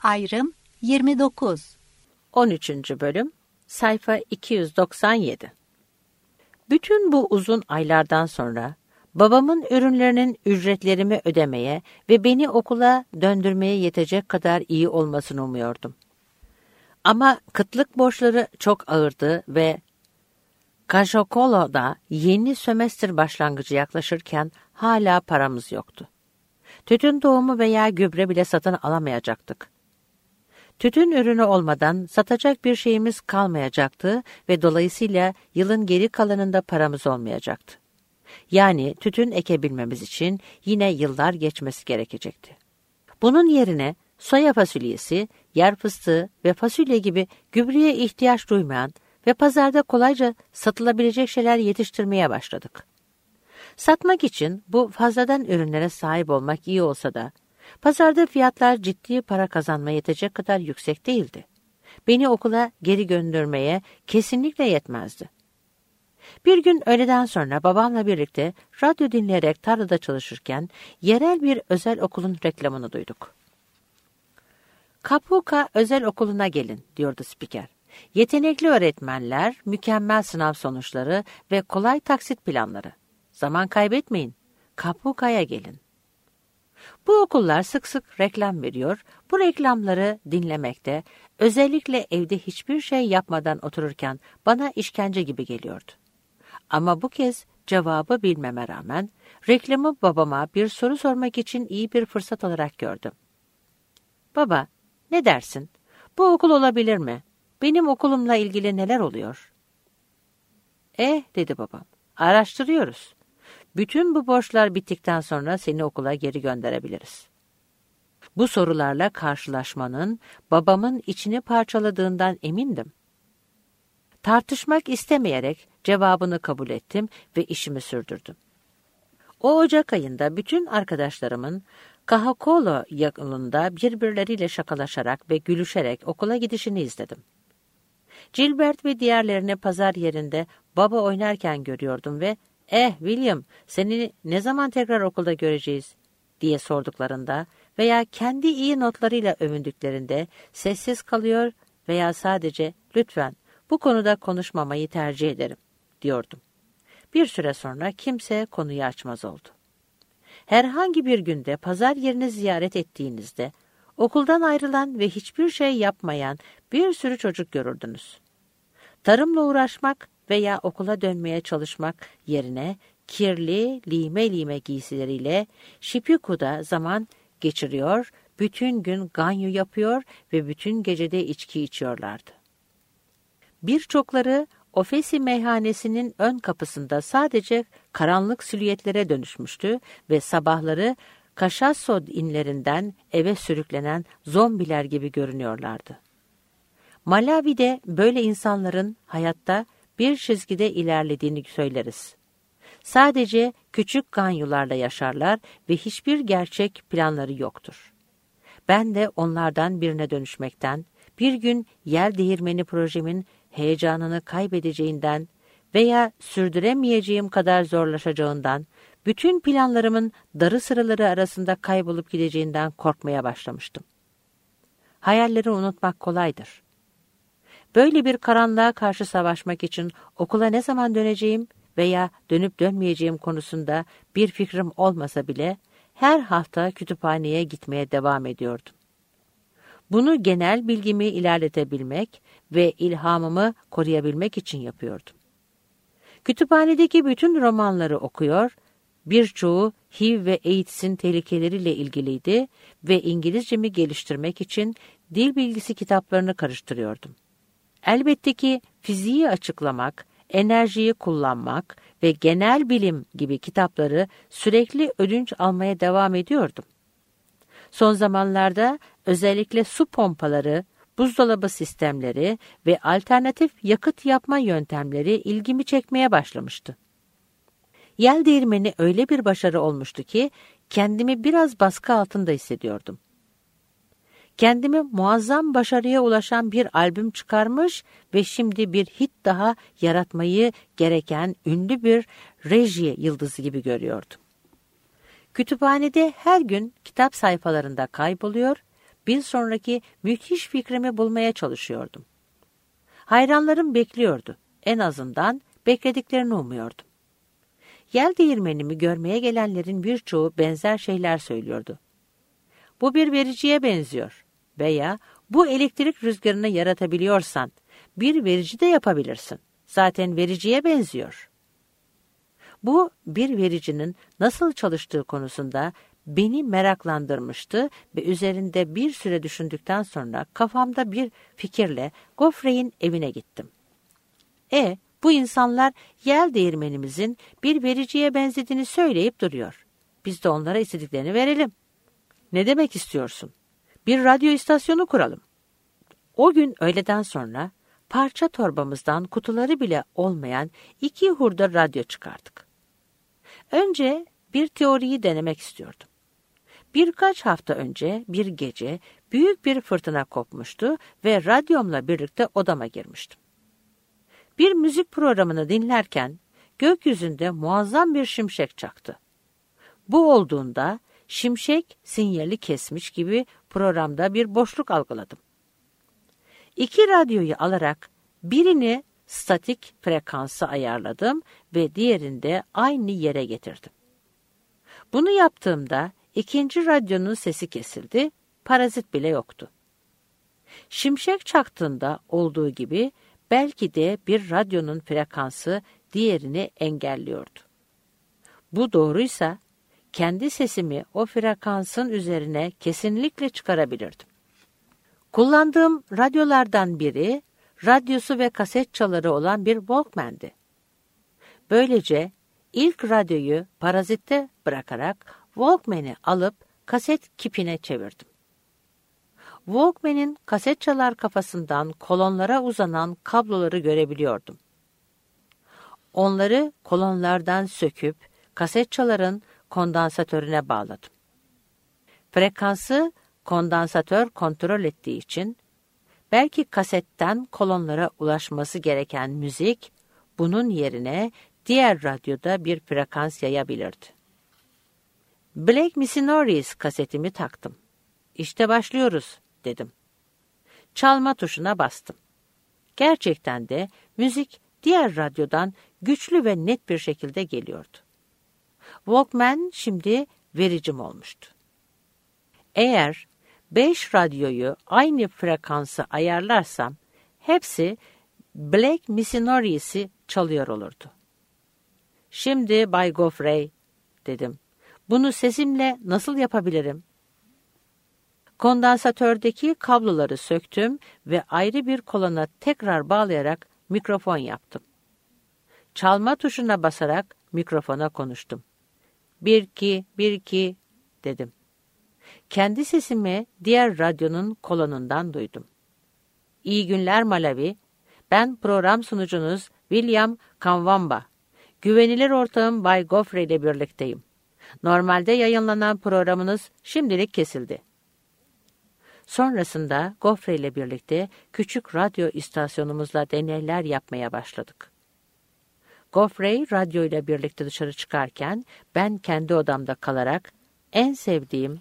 Ayrım 29. 13. bölüm, sayfa 297. Bütün bu uzun aylardan sonra babamın ürünlerinin ücretlerimi ödemeye ve beni okula döndürmeye yetecek kadar iyi olmasını umuyordum. Ama kıtlık borçları çok ağırdı ve Kajokolo'da yeni sömestr başlangıcı yaklaşırken hala paramız yoktu. Tütün tohumu veya gübre bile satın alamayacaktık. Tütün ürünü olmadan satacak bir şeyimiz kalmayacaktı ve dolayısıyla yılın geri kalanında paramız olmayacaktı. Yani tütün ekebilmemiz için yine yıllar geçmesi gerekecekti. Bunun yerine soya fasulyesi, yer fıstığı ve fasulye gibi gübreye ihtiyaç duymayan ve pazarda kolayca satılabilecek şeyler yetiştirmeye başladık. Satmak için bu fazladan ürünlere sahip olmak iyi olsa da, pazarda fiyatlar ciddi para kazanmaya yetecek kadar yüksek değildi. Beni okula geri göndermeye kesinlikle yetmezdi. Bir gün öğleden sonra babamla birlikte radyo dinleyerek tarlada çalışırken yerel bir özel okulun reklamını duyduk. Kapuka Özel Okulu'na gelin, diyordu spiker. Yetenekli öğretmenler, mükemmel sınav sonuçları ve kolay taksit planları. Zaman kaybetmeyin, Kapuka'ya gelin. Bu okullar sık sık reklam veriyor, bu reklamları dinlemekte, özellikle evde hiçbir şey yapmadan otururken bana işkence gibi geliyordu. Ama bu kez cevabı bilmeme rağmen, reklamı babama bir soru sormak için iyi bir fırsat olarak gördüm. Baba, ne dersin? Bu okul olabilir mi? Benim okulumla ilgili neler oluyor? Dedi babam, araştırıyoruz. Bütün bu borçlar bittikten sonra seni okula geri gönderebiliriz. Bu sorularla karşılaşmanın babamın içini parçaladığından emindim. Tartışmak istemeyerek cevabını kabul ettim ve işimi sürdürdüm. O Ocak ayında bütün arkadaşlarımın Kahakolo yakınında birbirleriyle şakalaşarak ve gülüşerek okula gidişini izledim. Gilbert ve diğerlerini pazar yerinde baba oynarken görüyordum ve William, seni ne zaman tekrar okulda göreceğiz diye sorduklarında veya kendi iyi notlarıyla övündüklerinde sessiz kalıyor veya sadece lütfen bu konuda konuşmamayı tercih ederim diyordum. Bir süre sonra kimse konuyu açmaz oldu. Herhangi bir günde pazar yerini ziyaret ettiğinizde okuldan ayrılan ve hiçbir şey yapmayan bir sürü çocuk görürdünüz. Tarımla uğraşmak veya okula dönmeye çalışmak yerine kirli, lime giysileriyle Shipiku'da zaman geçiriyor, bütün gün ganyo yapıyor ve bütün gecede içki içiyorlardı. Birçokları Ofesi meyhanesinin ön kapısında sadece karanlık silüetlere dönüşmüştü ve sabahları Kashaso inlerinden eve sürüklenen zombiler gibi görünüyorlardı. Malawi'de böyle insanların hayatta bir çizgide ilerlediğini söyleriz. Sadece küçük ganyolarla yaşarlar ve hiçbir gerçek planları yoktur. Ben de onlardan birine dönüşmekten, bir gün yel değirmeni projemin heyecanını kaybedeceğinden veya sürdüremeyeceğim kadar zorlaşacağından, bütün planlarımın darı sıraları arasında kaybolup gideceğinden korkmaya başlamıştım. Hayalleri unutmak kolaydır. Böyle bir karanlığa karşı savaşmak için okula ne zaman döneceğim veya dönüp dönmeyeceğim konusunda bir fikrim olmasa bile her hafta kütüphaneye gitmeye devam ediyordum. Bunu genel bilgimi ilerletebilmek ve ilhamımı koruyabilmek için yapıyordum. Kütüphanedeki bütün romanları okuyor, birçoğu HIV ve AIDS'in tehlikeleriyle ilgiliydi ve İngilizcemi geliştirmek için dil bilgisi kitaplarını karıştırıyordum. Elbette ki fiziği açıklamak, enerjiyi kullanmak ve genel bilim gibi kitapları sürekli ödünç almaya devam ediyordum. Son zamanlarda özellikle su pompaları, buzdolabı sistemleri ve alternatif yakıt yapma yöntemleri ilgimi çekmeye başlamıştı. Yel değirmeni öyle bir başarı olmuştu ki kendimi biraz baskı altında hissediyordum. Kendimi muazzam başarıya ulaşan bir albüm çıkarmış ve şimdi bir hit daha yaratmayı gereken ünlü bir reji yıldızı gibi görüyordum. Kütüphanede her gün kitap sayfalarında kayboluyor, bir sonraki müthiş fikrimi bulmaya çalışıyordum. Hayranlarım bekliyordu. En azından beklediklerini umuyordum. Yel değirmenimi görmeye gelenlerin birçoğu benzer şeyler söylüyordu. Bu bir vericiye benziyor veya bu elektrik rüzgarını yaratabiliyorsan bir verici de yapabilirsin. Zaten vericiye benziyor. Bu bir vericinin nasıl çalıştığı konusunda beni meraklandırmıştı ve üzerinde bir süre düşündükten sonra kafamda bir fikirle Gofrey'in evine gittim. Bu insanlar yel değirmenimizin bir vericiye benzediğini söyleyip duruyor. Biz de onlara istediklerini verelim. Ne demek istiyorsun? Bir radyo istasyonu kuralım. O gün öğleden sonra parça torbamızdan kutuları bile olmayan 2 hurda radyo çıkardık. Önce bir teoriyi denemek istiyordum. Birkaç hafta önce bir gece büyük bir fırtına kopmuştu ve radyomla birlikte odama girmiştim. Bir müzik programını dinlerken gökyüzünde muazzam bir şimşek çaktı. Bu olduğunda şimşek sinyali kesmiş gibi programda bir boşluk algıladım. 2 radyoyu alarak birini statik frekansa ayarladım ve diğerini de aynı yere getirdim. Bunu yaptığımda 2. radyonun sesi kesildi, parazit bile yoktu. Şimşek çaktığında olduğu gibi belki de bir radyonun frekansı diğerini engelliyordu. Bu doğruysa kendi sesimi o frekansın üzerine kesinlikle çıkarabilirdim. Kullandığım radyolardan biri, radyosu ve kaset çaları olan bir Walkman'di. Böylece ilk radyoyu parazitte bırakarak Walkman'i alıp kaset kipine çevirdim. Walkman'in kaset çalar kafasından kolonlara uzanan kabloları görebiliyordum. Onları kolonlardan söküp kaset çaların kondansatörüne bağladım. Frekansı kondansatör kontrol ettiği için belki kasetten kolonlara ulaşması gereken müzik bunun yerine diğer radyoda bir frekans yayabilirdi. Black Missionaries kasetimi taktım. İşte başlıyoruz dedim. Çalma tuşuna bastım. Gerçekten de müzik diğer radyodan güçlü ve net bir şekilde geliyordu. Walkman şimdi vericim olmuştu. Eğer 5 radyoyu aynı frekansa ayarlarsam hepsi Black Missionaries'i çalıyor olurdu. Şimdi Bay Gofrey dedim. Bunu sesimle nasıl yapabilirim? Kondansatördeki kabloları söktüm ve ayrı bir kolona tekrar bağlayarak mikrofon yaptım. Çalma tuşuna basarak mikrofona konuştum. 1-2, 1-2 dedim. Kendi sesimi diğer radyonun kolonundan duydum. İyi günler Malawi. Ben program sunucunuz William Kanwamba. Güvenilir ortağım Bay Gofrey ile birlikteyim. Normalde yayınlanan programınız şimdilik kesildi. Sonrasında Gofrey ile birlikte küçük radyo istasyonumuzla deneyler yapmaya başladık. Gofrey radyo ile birlikte dışarı çıkarken ben kendi odamda kalarak en sevdiğim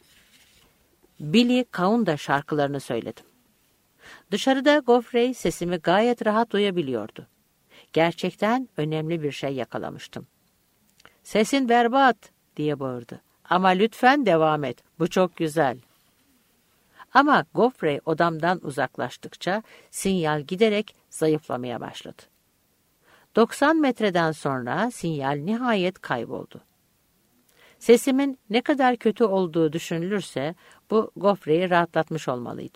Billy Kaunda şarkılarını söyledim. Dışarıda Gofrey sesimi gayet rahat duyabiliyordu. Gerçekten önemli bir şey yakalamıştım. "Sesin berbat!" diye bağırdı. "Ama lütfen devam et. Bu çok güzel." Ama Gofrey odamdan uzaklaştıkça sinyal giderek zayıflamaya başladı. 90 metreden sonra sinyal nihayet kayboldu. Sesimin ne kadar kötü olduğu düşünülürse bu Gofrey'i rahatlatmış olmalıydı.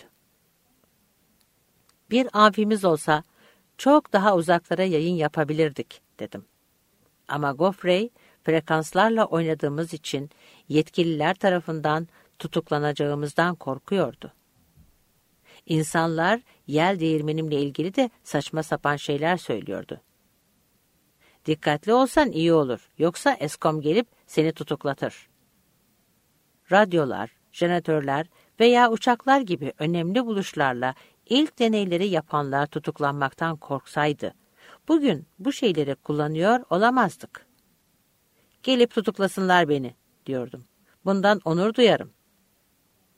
Bir amfimiz olsa çok daha uzaklara yayın yapabilirdik dedim. Ama Gofrey frekanslarla oynadığımız için yetkililer tarafından tutuklanacağımızdan korkuyordu. İnsanlar yel değirmenimle ilgili de saçma sapan şeyler söylüyordu. "Dikkatli olsan iyi olur, yoksa Eskom gelip seni tutuklatır." Radyolar, jeneratörler veya uçaklar gibi önemli buluşlarla ilk deneyleri yapanlar tutuklanmaktan korksaydı, bugün bu şeyleri kullanıyor olamazdık. "Gelip tutuklasınlar beni," diyordum. "Bundan onur duyarım."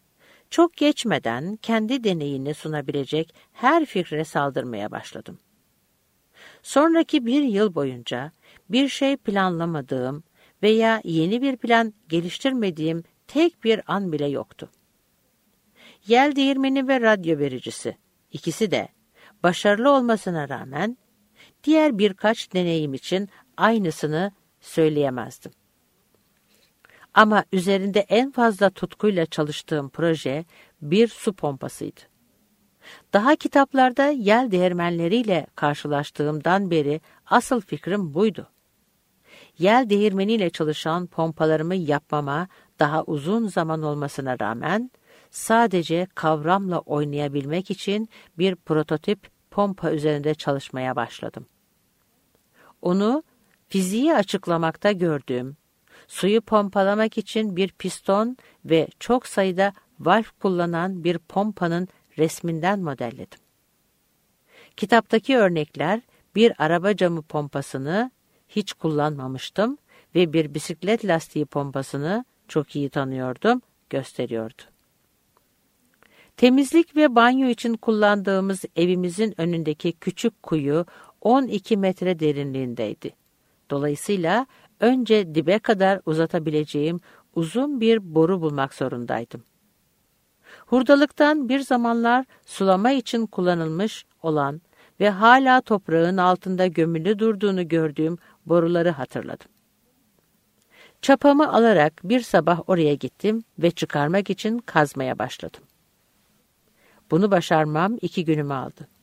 Çok geçmeden kendi deneyini sunabilecek her fikre saldırmaya başladım. Sonraki bir yıl boyunca bir şey planlamadığım veya yeni bir plan geliştirmediğim tek bir an bile yoktu. Yel değirmeni ve radyo vericisi, ikisi de başarılı olmasına rağmen diğer birkaç deneyim için aynısını söyleyemezdim. Ama üzerinde en fazla tutkuyla çalıştığım proje bir su pompasıydı. Daha kitaplarda yel değirmenleriyle karşılaştığımdan beri asıl fikrim buydu. Yel değirmeniyle çalışan pompalarımı yapmama daha uzun zaman olmasına rağmen sadece kavramla oynayabilmek için bir prototip pompa üzerinde çalışmaya başladım. Onu fiziği açıklamakta gördüğüm, suyu pompalamak için bir piston ve çok sayıda valv kullanan bir pompanın resminden modelledim. Kitaptaki örnekler bir araba camı pompasını hiç kullanmamıştım ve bir bisiklet lastiği pompasını çok iyi tanıyordum, gösteriyordu. Temizlik ve banyo için kullandığımız evimizin önündeki küçük kuyu 12 metre derinliğindeydi. Dolayısıyla önce dibe kadar uzatabileceğim uzun bir boru bulmak zorundaydım. Hurdalıktan bir zamanlar sulama için kullanılmış olan ve hala toprağın altında gömülü durduğunu gördüğüm boruları hatırladım. Çapamı alarak bir sabah oraya gittim ve çıkarmak için kazmaya başladım. Bunu başarmam 2 günümü aldı.